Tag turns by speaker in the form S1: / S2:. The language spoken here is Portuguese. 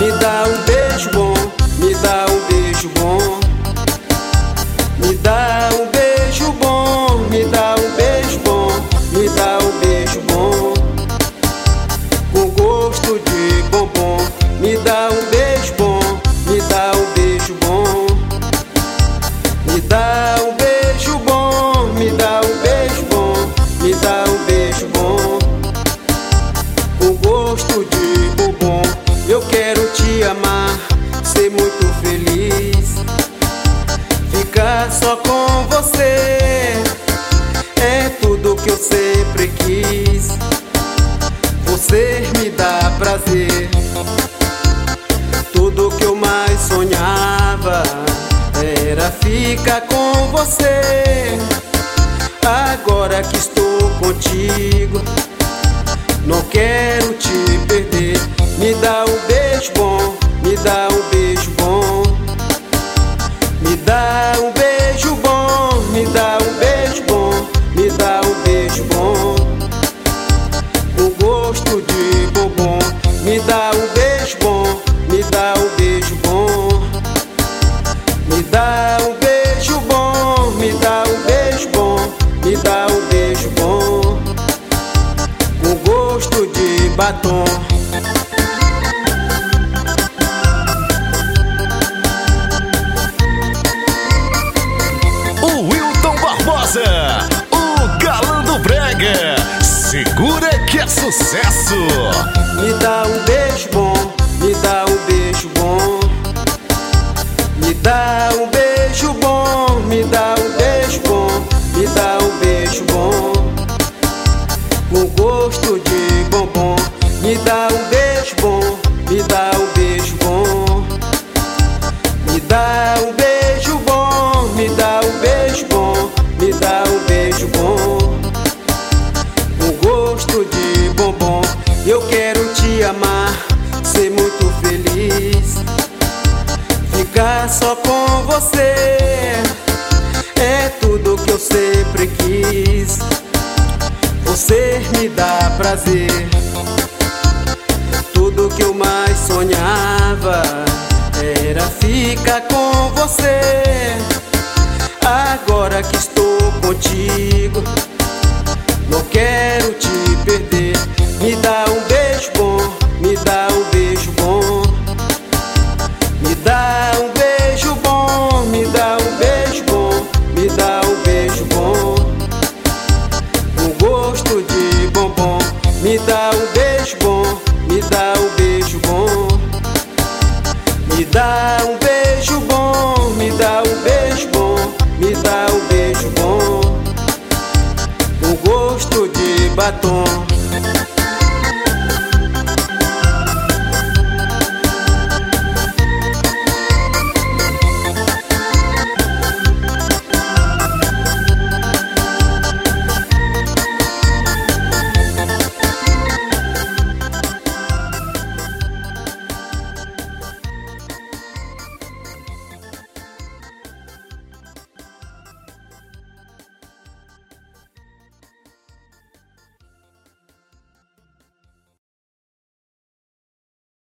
S1: Me dá um beijo bom, me dá um beijo bom. Me dá um beijo bom, me dá um beijo bom. Me dá um beijo bom, com gosto de bombom. Me dá um beijo bom, me dá um beijo bom. Me dá um beijo bom, me dá um beijo bom. Me dá um beijo bom, com gosto de bombom. Eu quero te amar, ser muito feliz, ficar só com você. É tudo que eu sempre quis. Você me dá prazer. Tudo que eu mais sonhava era ficar com você. Agora que estou contigo, não quero te perder. Me dá um beijo bom, me dá um beijo bom. Me dá um beijo bom, me dá um beijo bom. Me dá um beijo bom, com gosto de bombom. Me dá um beijo bom, me dá um beijo bom. Me dá um beijo bom, me dá um beijo bom. Me dá um beijo bom, com gosto de batom.
S2: O Wilton Barbosa, o galã do brega. Segura que é sucesso.
S1: Me dá um beijo bom, me dá um beijo bom. Me dá um beijo bom, me dá um beijo bom. Me dá um beijo bom, com gosto de bombom. Me dá um beijo bom, me dá um beijo bom. Me dá um beijo bom, me dá um beijo bom. Me dá um beijo bom, com gosto de bombom. Eu quero te amar, ser muito feliz, ficar só com você. É tudo que eu sempre quis. Você me dá prazer. Tudo que eu mais sonhava era ficar com você. Agora que estou contigo, não quero te perder.